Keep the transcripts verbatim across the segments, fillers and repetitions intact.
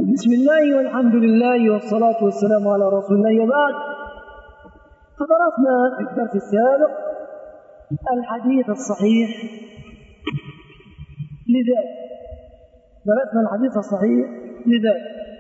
بسم الله والحمد لله والصلاة والسلام على رسول الله، وبعد. فدرسنا في الدرس السابق الحديث الصحيح لذات درسنا الحديث الصحيح لذات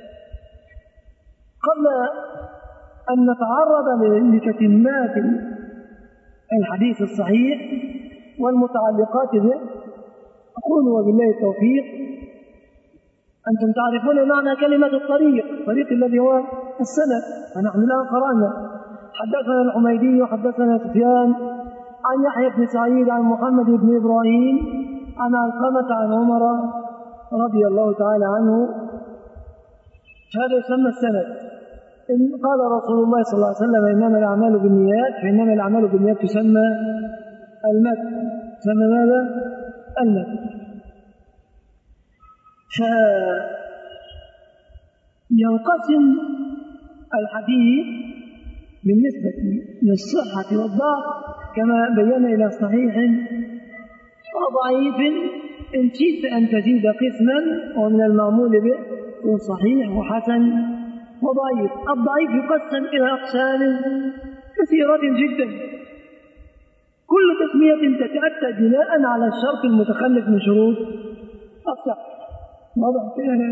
قبل أن نتعرض لتتمات الحديث الصحيح والمتعلقات به، أقول وبالله التوفيق أنتم تعرفون معنى كلمة الطريق، الطريق الذي هو السند، فنحن الآن قرأنا حدثنا الحميدي وحدثنا سفيان عن يحيى بن سعيد عن محمد بن إبراهيم عن علقمة عن عمر رضي الله تعالى عنه، هذا يسمى السند. إن قال رسول الله صلى الله عليه وسلم إنما الأعمال بالنيات، فإنما الأعمال بالنيات تسمى المتن. تسمى ماذا؟ المتن. فينقسم الحديث بالنسبة للصحة والضعف كما بينا إلى صحيح وضعيف، إن شئت أن تزيد قسما ومن المعمول به صحيح وحسن وضعيف. الضعيف يقسم إلى أقسام كثيرة جدا، كل تسمية تتأتى بناء على الشرط المتخلف من شروط الصحة. واضح كده؟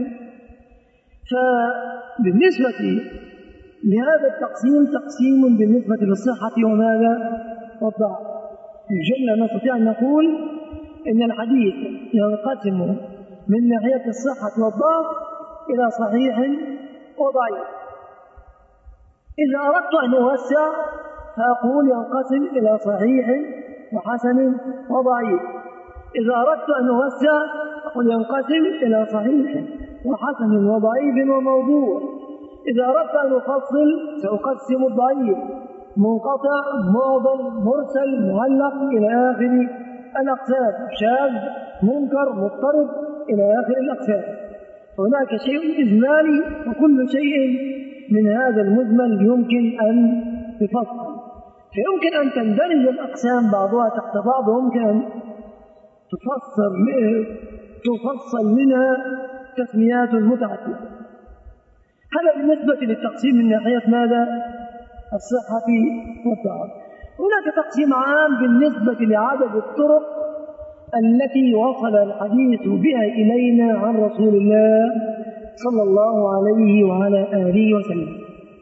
فبالنسبة لهذا التقسيم تقسيم بالنسبة للصحة وماذا؟ والضعف. في الجملة نستطيع أن نقول إن الحديث ينقسم من ناحية الصحة والضعف إلى صحيح وضعيف. إذا أردت أن أوسع فأقول ينقسم إلى صحيح وحسن وضعيف. إذا أردت أن أوسع أقول ينقسم إلى صحيح وحسن وضعيف وموضوع. إذا أردت أن أفصل سأقسم الضعيف منقطع معضل مرسل معلق إلى آخر الأقسام، شاذ منكر مضطرب إلى آخر الأقسام. هناك شيء إجمالي وكل شيء من هذا المجمل يمكن أن تفصل، فيمكن أن تندرج الأقسام بعضها تحت بعض، ويمكن أن تفصل تفصل منها تسميات متعددة. هذا بالنسبة للتقسيم من ناحية ماذا؟ الصحة والضعف. هناك تقسيم عام بالنسبة لعدد الطرق التي وصل الحديث بها إلينا عن رسول الله صلى الله عليه وعلى آله وسلم.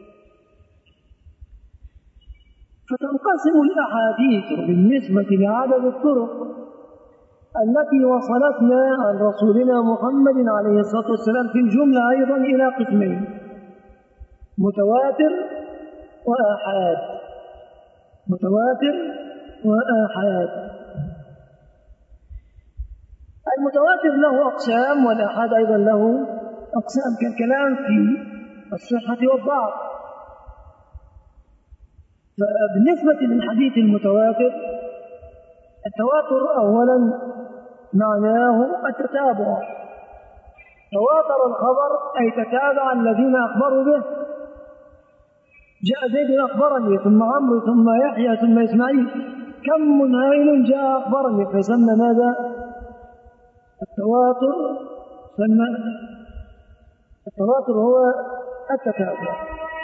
فتنقسم الأحاديث بالنسبة لعدد الطرق التي وصلتنا عن رسولنا محمد عليه الصلاة والسلام في الجملة أيضا إلى قسمين: متواتر وآحاد. متواتر وآحاد. المتواتر له أقسام والآحاد أيضا له أقسام، كالكلام في الصحة والضعف. فبالنسبة للحديث المتواتر، التواتر أولا معناه التتابع. تواتر الخبر أي تتابع الذين أخبروا به. جاء زيد أخبرني ثم عمرو ثم يحيى ثم إسماعيل، كم منهائل جاء أخبرني، فيسمى ماذا؟ التواتر. سمى التواتر هو التتابع.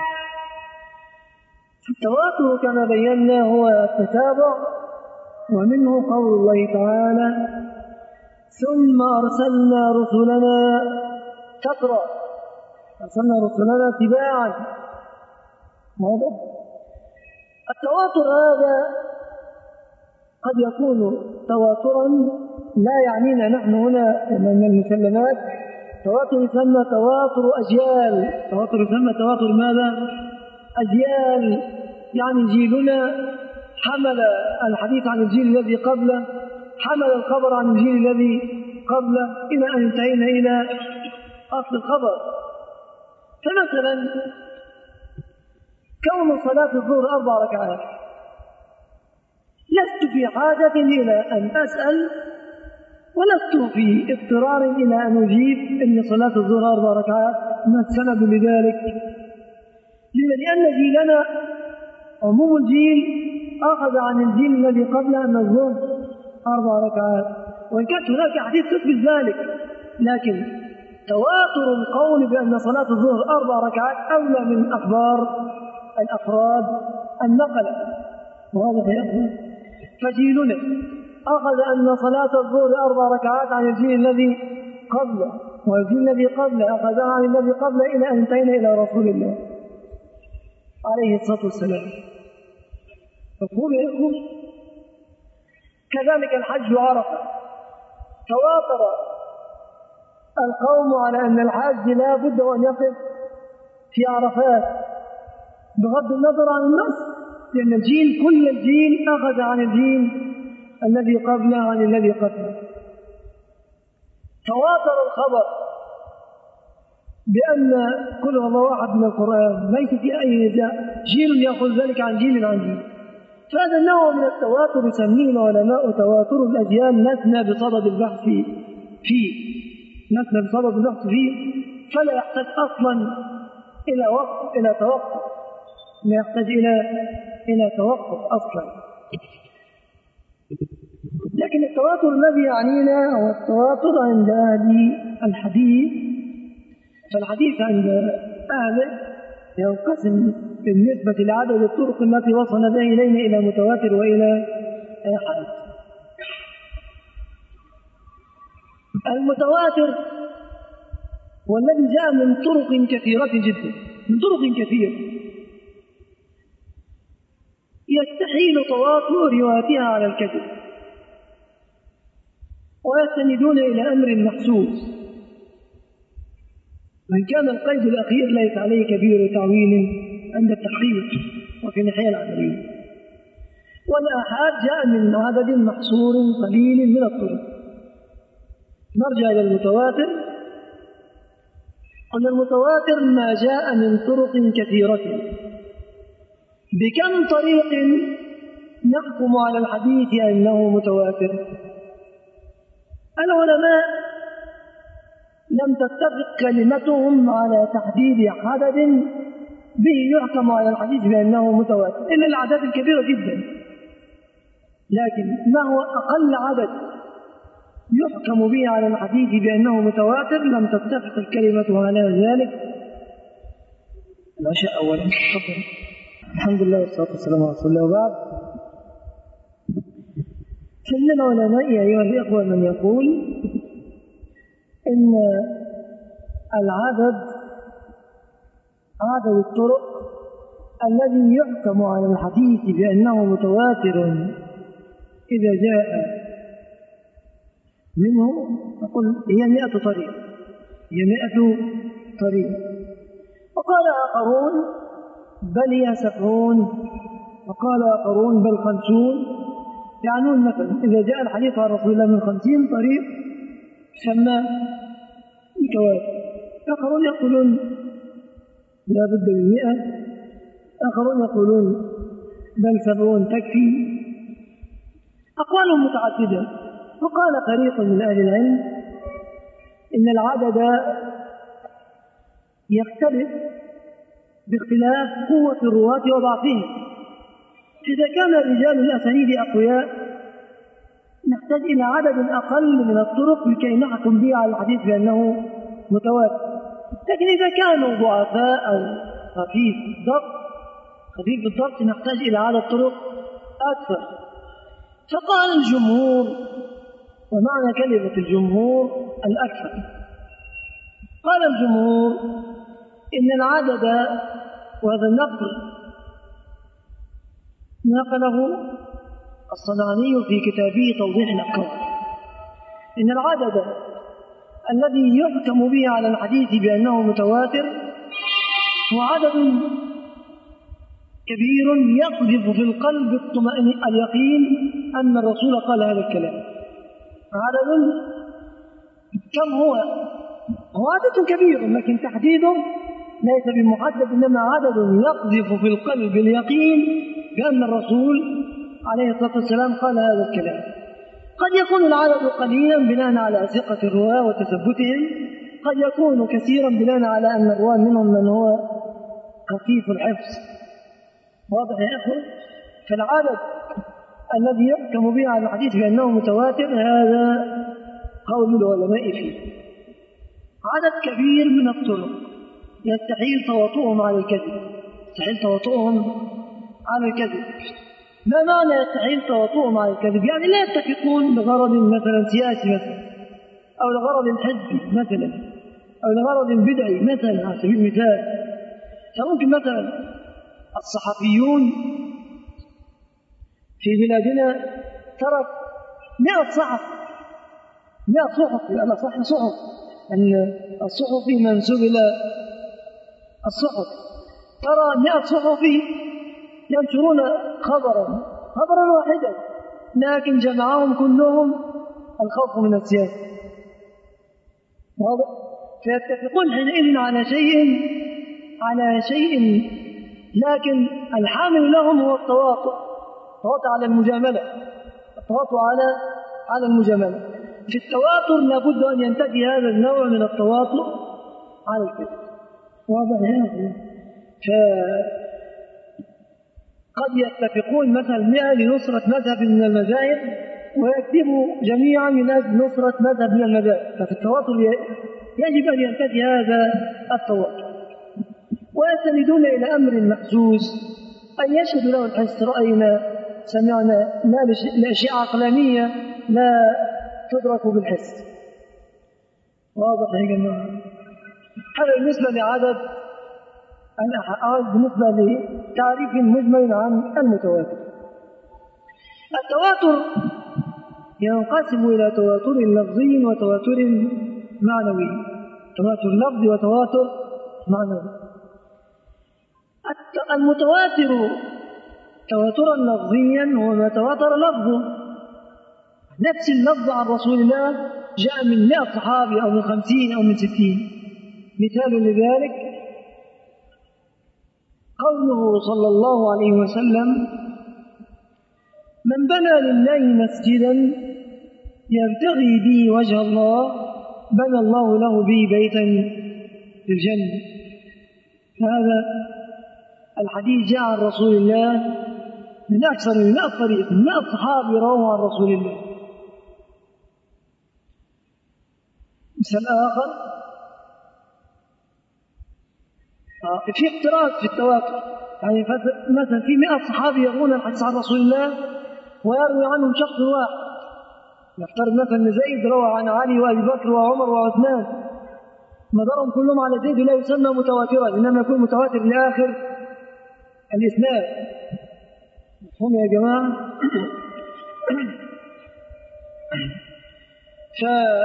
التواتر كما بينا هو التتابع، ومنه قول الله تعالى: ثم أرسلنا رسلنا تترى. أرسلنا رسلنا تباعا. واضح؟ التواتر هذا قد يكون تواترا لا يعنينا نحن هنا من المسلمات. تواتر يسمى تواتر أجيال. تواتر يسمى تواتر ماذا؟ أجيال، يعني جيلنا حمل الحديث عن الجيل الذي قبله، حمل الخبر عن الجيل الذي قبله، إلى أن انتهينا إلى أصل الخبر. فمثلا كون صلاة الظهر أربع ركعات، لست في حاجة إلى أن أسأل ولست في اضطرار إلى أن أجيب إن صلاة الظهر أربع ركعات. ما السبب لذلك؟ لأن جيلنا عموم الجيل أخذ عن الجيل الذي قبل أن الظهر أربع ركعات، وإن كانت هناك حديث تثبت ذلك، لكن تواتر القول بأن صلاة الظهر أربع ركعات أولى من أخبار الأفراد النقلة. واضح يا أخوان؟ فجيلنا أخذ أن صلاة الظهر أربع ركعات عن الجيل الذي قبله، والجيل الذي قبله أخذها عن الذي قبله إلى أن انتهينا إلى رسول الله عليه الصلاة والسلام. مفهوم يا أخوان؟ كذلك الحج وعرفة، تواتر القوم على أن الحاج لا بد أن يقف في عرفات بغض النظر عن النص، لأن الجيل كل الجيل أخذ عن الجيل الذي قبله عن الذي قبله. تواتر الخبر بأن كل الله واحد من القرآن ليس في أي نزاع، جيل يأخذ ذلك عن جيل عن جيل. فهذا النوع من التواتر يسميه العلماء تواتر الأجيال، لسنا بصدد البحث فيه لسنا بصدد البحث فيه فلا يحتاج أصلا إلى وقت إلى توقف لا يحتاج إلى إلى توقف أصلا. لكن التواتر الذي يعنينا هو التواتر عند أهل الحديث. فالحديث عند أهله ينقسم بالنسبة لعدد الطرق التي وصل بها إلينا إلى متواتر وإلى آحاد. المتواتر والذي جاء من طرق كثيرة جدا، من طرق كثيرة يستحيل تواتر روايتها على الكذب، ويستندون إلى أمر محسوس، وإن كان القيد الأخير ليس عليه كبير تعويل عند التحقيق وفي الناحية العملية. والآحاد جاء من عدد محصور قليل من الطرق. نرجع إلى المتواتر. أن المتواتر ما جاء من طرق كثيرة. بكم طريق نحكم على الحديث أنه متواتر؟ العلماء لم تتفق كلمتهم على تحديد عدد به يحكم على الحديث بأنه متواتر إلا الأعداد الكبيرة جدا. لكن ما هو أقل عدد يحكم به على الحديث بأنه متواتر؟ لم تتفق الكلمة على ذلك. العشاء أولا. تفضل. الحمد لله والصلاة والسلام على رسول الله. وبعد، فمن العلماء أيها الإخوة من يقول إن العدد عدد الطرق الذي يحكم على الحديث بأنه متواتر إذا جاء منه، نقول هي مئة طريق هي مئة طريق. وقال آخرون بل هي سبعون، وقال آخرون بل خمسون. يعنون مثلا إذا جاء الحديث عن رسول الله من خمسين طريق سمى متواتر. آخرون يقولون لا بد من مئة، آخرون يقولون بل سبعون تكفي. أقوال متعددة. وقال فريق من أهل العلم إن العدد يختلف باختلاف قوة الرواة وضعفهم. إذا كان رجال الأسانيد أقوياء نحتاج إلى عدد أقل من الطرق لكي نحكم به على الحديث بأنه متواتر. لكن إذا كانوا ضعفاء أو خفيف الضبط خفيف الضبط نحتاج إلى عدد طرق أكثر. فقال الجمهور، ومعنى كلمة الجمهور الأكثر، قال الجمهور إن العدد، وهذا النقل نقله الصنعاني في كتابه توضيح الأحكام، إن العدد الذي يحكم به على الحديث بأنه متواتر هو عدد كبير يقذف في القلب الطمأنينة اليقين أن الرسول قال هذا الكلام. عدد كم هو؟ هو عدد كبير لكن تحديده ليس بمحدد، إنما عدد يقذف في القلب اليقين بأن الرسول عليه الصلاة والسلام قال هذا الكلام. قد يكون العدد قليلا بناء على ثقة الرواة وتثبتهم، قد يكون كثيرا بناء على أن الرواة منهم من هو خفيف الحفظ. واضح يا أخوة؟ فالعدد الذي يحكم به على الحديث بأنه متواتر هذا قول العلماء فيه. عدد كبير من الطرق يستحيل تواطؤهم على الكذب، يستحيل تواطؤهم على الكذب. ما معنى يستحيل تواطؤهم على الكذب؟ يعني لا يتفقون لغرض مثلا سياسي مثلا، أو لغرض حزبي مثلا، أو لغرض بدعي مثلا على سبيل المثال. فممكن مثلا الصحفيون في بلادنا ترك مئة صحف مئة صحف لا صح صحف أن الصحفي منسوب إلى الصحف، ترى مئة صحفي ينشرون خبرا خبرا واحدا، لكن جمعهم كلهم الخوف من السياسة. واضح؟ فيتفقون حينئذ على شيء على شيء لكن الحامل لهم هو التواطؤ، التواطؤ على المجاملة، التواطؤ على على المجاملة. في التواتر لابد أن ينتفي هذا النوع من التواطؤ على الكذب. واضح يا أخي؟ فقد يتفقون مثلا مئة لنصرة مذهب من المذاهب ويكذبوا جميعا من أجل نصرة مذهب من المذاهب. ففي التواطؤ يجب أن ينتفي هذا التواطؤ، ويستندون إلى أمر محسوس أن يشهد له الحس، رأينا سمعنا، لا أشياء عقلانية لا تدرك بالحس. واضح يا جماعة؟ هذا بالنسبة لعدد الأحاد، بالنسبة لتعريف مجمل عن المتواتر. التواتر ينقسم إلى تواتر لفظي وتواتر معنوي، تواتر لفظي وتواتر معنوي. المتواتر تواترا لفظيا هو ما تواتر لفظه، نفس اللفظ عن رسول الله جاء من مئة صحابي أو من خمسين أو من ستين. مثال لذلك قوله صلى الله عليه وسلم: من بنى لله مسجدا يبتغي به وجه الله بنى الله له به بيتا في الجنة. هذا الحديث جاء عن رسول الله من أكثر من مئة طريق، من مئة صحابي رواه عن رسول الله. مثال آخر في اقتراض في التواتر، يعني مثلا في مئة صحابي يروون الحديث عن رسول الله ويروي عنهم شخص واحد. نفترض مثلا ان زيد روى عن علي وابي بكر وعمر وعثمان، مدارهم كلهم على زيد لا يسمى متواترا، انما يكون متواتر لاخر الاسناد. مفهوم يا جماعه؟ ف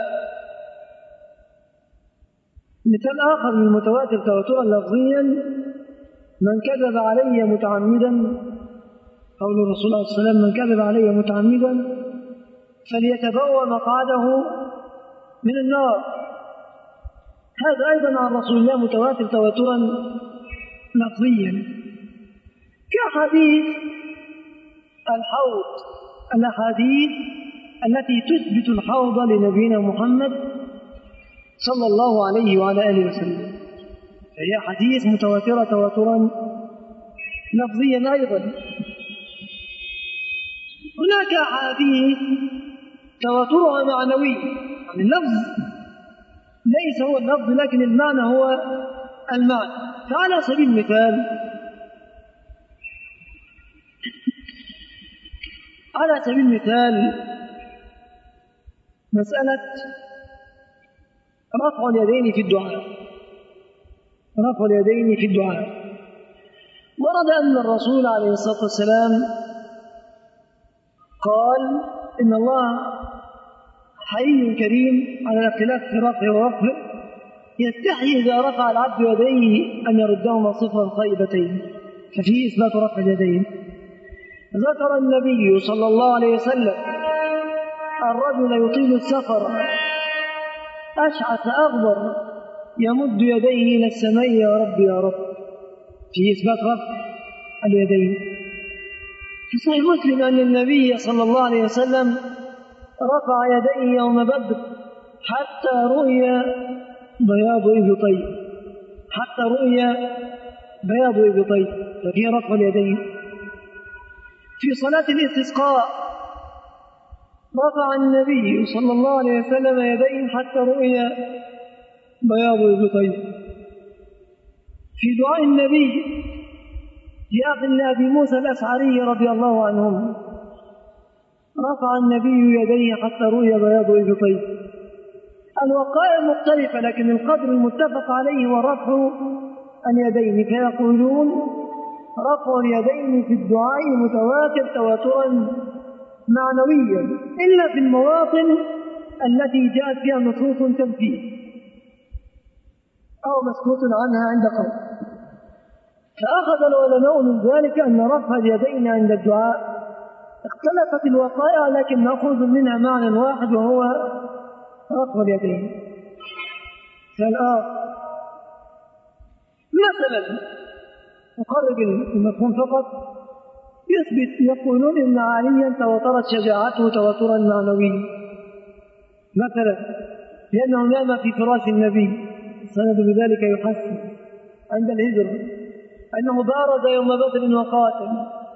مثال آخر من المتواتر تواترا لفظيا: من كذب علي متعمدا، قول الرسول صلى الله عليه وسلم: من كذب علي متعمدا فليتبوأ مقعده من النار. هذا أيضا عن رسول الله متواتر تواترا لفظيا، كأحاديث الحوض، الأحاديث التي تثبت الحوض لنبينا محمد صلى الله عليه وعلى آله وسلم، فهي حديث متواترة تواترا لفظيا أيضا. هناك أحاديث تواترها معنوي، يعني اللفظ ليس هو اللفظ لكن المعنى هو المعنى. فعلى سبيل المثال على سبيل المثال مسألة رفع اليدين في الدعاء، رفع اليدين في الدعاء ورد أن الرسول عليه الصلاة والسلام قال: إن الله حي كريم على الاختلاف في رفع ورفع، يستحي إذا رفع العبد يديه أن يردهما صفرا خائبتين، ففيه إثبات رفع اليدين. ذكر النبي صلى الله عليه وسلم الرجل يطيل السفر أشعث أغبر يمد يديه إلى السماء: يا رب يا رب، فيه إثبات رفع اليدين. في صحيح مسلم أن النبي صلى الله عليه وسلم رفع يديه يوم بدر حتى رؤي بياض إبطيه، حتى رؤي بياض إبطيه، ففيه رفع اليدين. في صلاة الاستسقاء رفع النبي صلى الله عليه وسلم يديه حتى رؤي بياض إبطيه. في دعاء النبي في آخر أبي موسى الأشعري رضي الله عنهم رفع النبي يديه حتى رؤي بياض إبطيه. الوقائع مختلفة، لكن القدر المتفق عليه هو رفع اليدين، فيقولون رفع اليدين في الدعاء متواتر تواترا معنويا إلا في المواطن التي جاءت فيها نصوص تنفيه أو مسكوت عنها عند قوم. فأخذ العلماء من ذلك أن رفع اليدين عند الدعاء اختلفت الوقائع، لكن نأخذ منها معنى واحد وهو رفع اليدين. فالآن مثلا نقرب المفهوم فقط يثبت، يقولون إن عليا تواترت شجاعته تواترا معنويا، مثلا لأنه نام في فراش النبي السند بذلك يحسن عند الهجرة، أنه بارز يوم بدر وقاتل،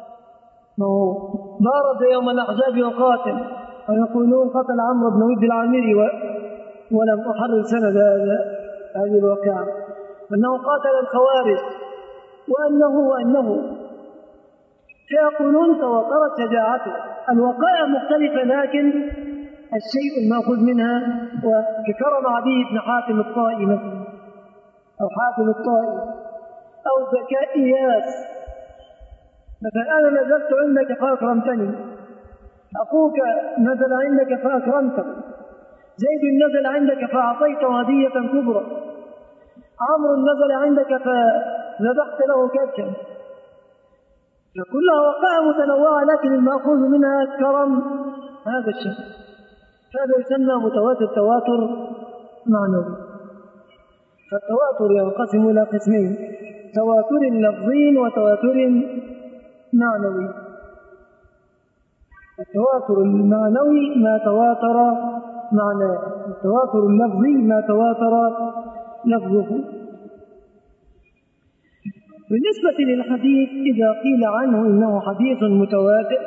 بارز يوم الأحزاب وقاتل، ويقولون قتل عمرو بن ود العامري و... ولم أحرر سند هذه الواقعة، وأنه قاتل الخوارج وأنه وأنه فيقولون تواترت شجاعته. الوقائع مختلفة، لكن الشيء المأخوذ منها وككرم عدي بن حاتم الطائي مثلا أو حاتم الطائي أو ذكاء إياس مثلا، أنا نزلت عندك فأكرمتني، أخوك نزل عندك فأكرمته، زيد نزل عندك فأعطيته هدية كبرى، عمرو نزل عندك فذبحت له كبشا. فكلها وقائع متنوعة، لكن المأخوذ منها كرم هذا الشيء، هذا يسمى متواتر تواتر معنوي. فالتواتر ينقسم إلى قسمين: تواتر لفظي وتواتر معنوي. التواتر المعنوي ما تواتر معناه، التواتر اللفظي ما تواتر لفظه. بالنسبة للحديث إذا قيل عنه إنه حديث متواتر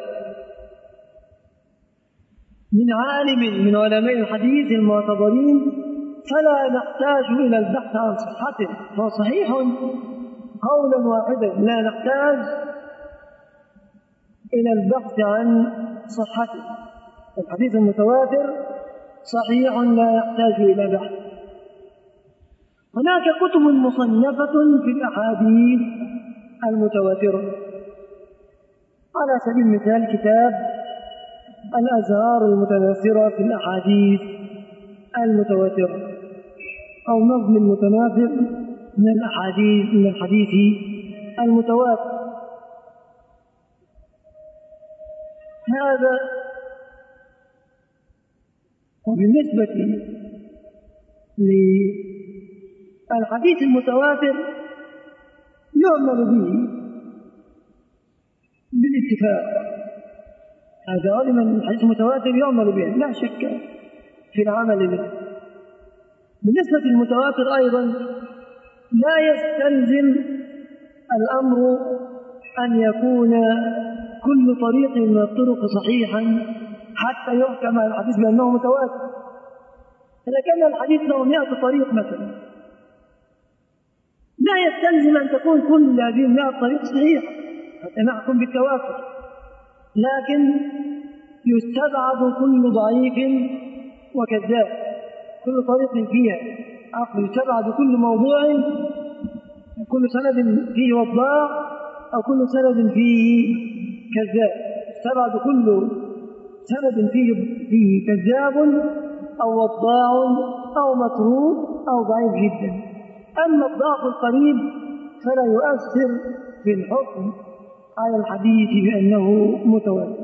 من عالم من علماء الحديث المعتبرين فلا نحتاج إلى البحث عن صحته، فهو صحيح قولا واحدا، لا نحتاج إلى البحث عن صحته. الحديث المتواتر صحيح لا يحتاج إلى بحث. هناك كتب مصنفة في الأحاديث المتواترة، على سبيل المثال كتاب الأزهار المتناثرة في الأحاديث المتواترة، أو نظم المتناثر من الأحاديث من الحديث المتواتر. هذا. وبالنسبة للحديث المتواتر يعمل به بالاتفاق، هذا علما الحديث المتواتر يعمل به لا شك في العمل به. بالنسبة للمتواتر أيضا لا يستلزم الأمر أن يكون كل طريق من الطرق صحيحا حتى يحكم على الحديث بأنه متواتر. إذا كان الحديث له مئة طريق مثلا لا يستلزم أن تكون كل هذه المئة طريق صحيحة حتى نحكم بالتواتر، لكن يستبعد كل ضعيف وكذاب، كل طريق فيها عقل، يستبعد كل موضوع، كل سند فيه وضاع أو كل سند فيه كذاب، يستبعد كل سند فيه فيه كذاب أو وضاع أو متروك أو ضعيف جدا. أما الضعف القريب فلا يؤثر في الحكم على الحديث بأنه متواتر.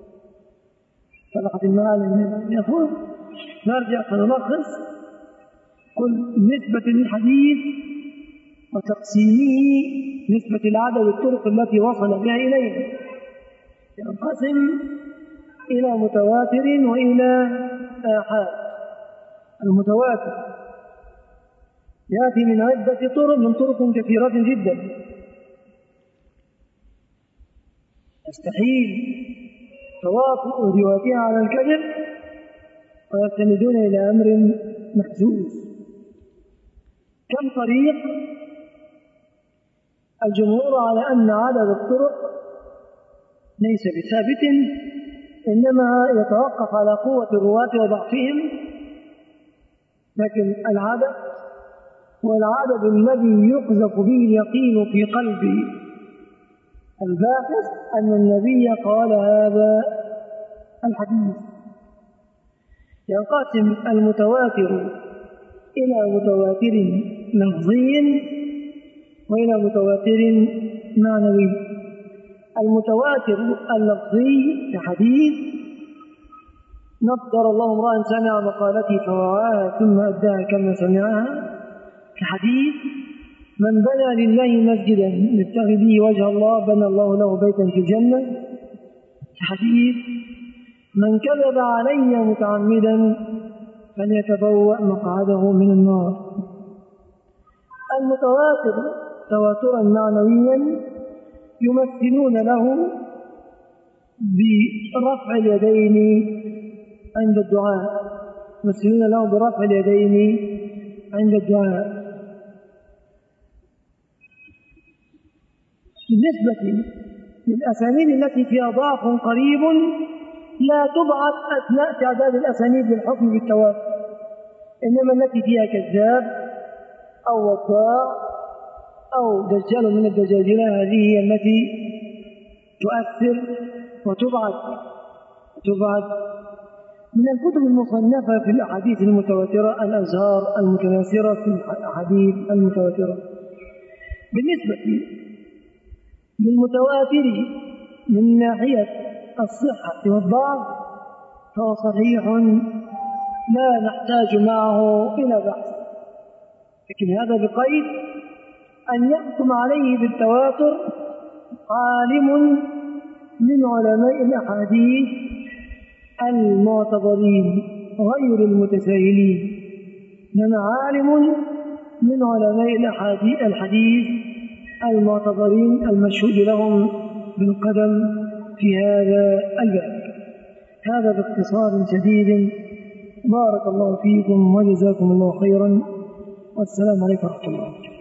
سبقت المعالم يقول نرجع فنلخص. قل نسبة للحديث وتقسيمه نسبة العدد الطرق التي وصل بها إليه ينقسم إلى متواتر وإلى آحاد. المتواتر يأتي من عدة طرق من طرق كثيرة جدا، يستحيل توافق روايتها على الكذب ويستندون إلى أمر محسوس. كم طريق؟ الجمهور على أن عدد الطرق ليس بثابت، إنما يتوقف على قوة الرواة وضعفهم، لكن العدد والعدد الذي يقذف به اليقين في قلب الباحث أن النبي قال هذا الحديث. ينقسم المتواتر إلى متواتر لفظي وإلى متواتر معنوي. المتواتر اللفظي كحديث نضر الله امرأ سمع مقالتي فوعاها ثم أداها كما سمعها، كحديث من بنى لله مسجدا يبتغي به وجه الله بنى الله له بيتا في الجنة، كحديث من كذب علي متعمدا فليتبوأ مقعده من النار. المتواتر تواترا معنويا يمثلون له برفع اليدين عند الدعاء، يمثلون له برفع اليدين عند الدعاء. بالنسبة للأسانيد التي فيها ضعف قريب لا تبعث أثناء تعداد الأسانيد للحكم بالتواتر، إنما التي فيها كذاب أو وضاع أو دجال من الدجاجلة هذه هي التي تؤثر وتبعث تبعث من الكتب المصنفة في الأحاديث المتواترة الأزهار المتناثرة في الأحاديث المتواترة. بالنسبة للمتواتر من ناحية الصحة والضعف فهو صحيح لا نحتاج معه إلى بحث، لكن هذا بقيد أن يحكم عليه بالتواتر عالم من علماء الأحاديث المعتبرين غير المتساهلين، لأن عالم من علماء الحديث المعتبرين المشهود لهم بالقدم في هذا الباب. هذا باختصار شديد. بارك الله فيكم وجزاكم الله خيرا، والسلام عليكم ورحمة الله.